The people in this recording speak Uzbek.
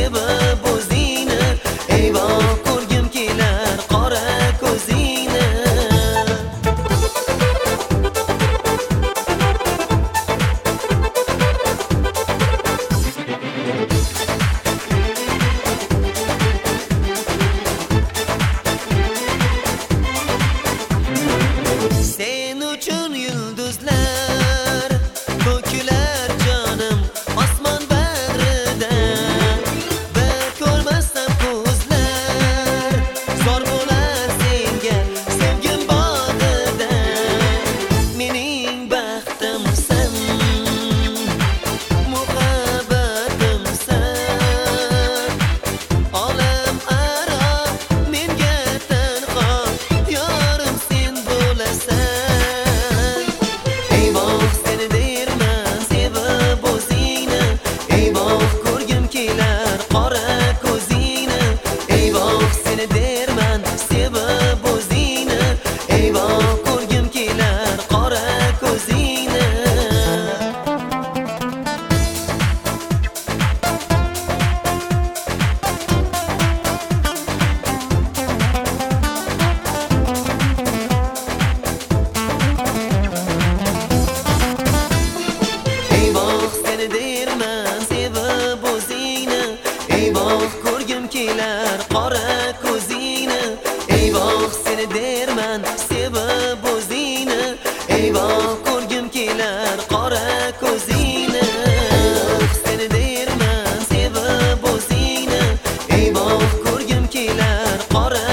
sevib o'zingni, eyvoh ko'rgim kelar qora ko'zingni. Sen uchun yulduzlar to'kilar jonim osmon bag'rida, bir ko'rmasam ko'zlar zor bo'lar senga sevgim bog'ida. Mening baxtimsan, muhabbatimsan, olam aro menga tanho yorim sen bo'lasan. Eyvoh seni derman sevib o'zingni, eyvoh ko'rgim kelar qora ko'zingni, eyvoh seni derman sevib o'zingni, eyvoh ko'rgim kelar qora ko'zingni. Eyvoh seni derman sevib o'zingni, eyvoh ko'rgim kelar qora ko'zingni, eyvoh seni derman sevib o'zingni, eyvoh ko'rgim kelar qora ko'zingni. Seni derman sevib o'zingni, eyvoh ko'rgim kelar qora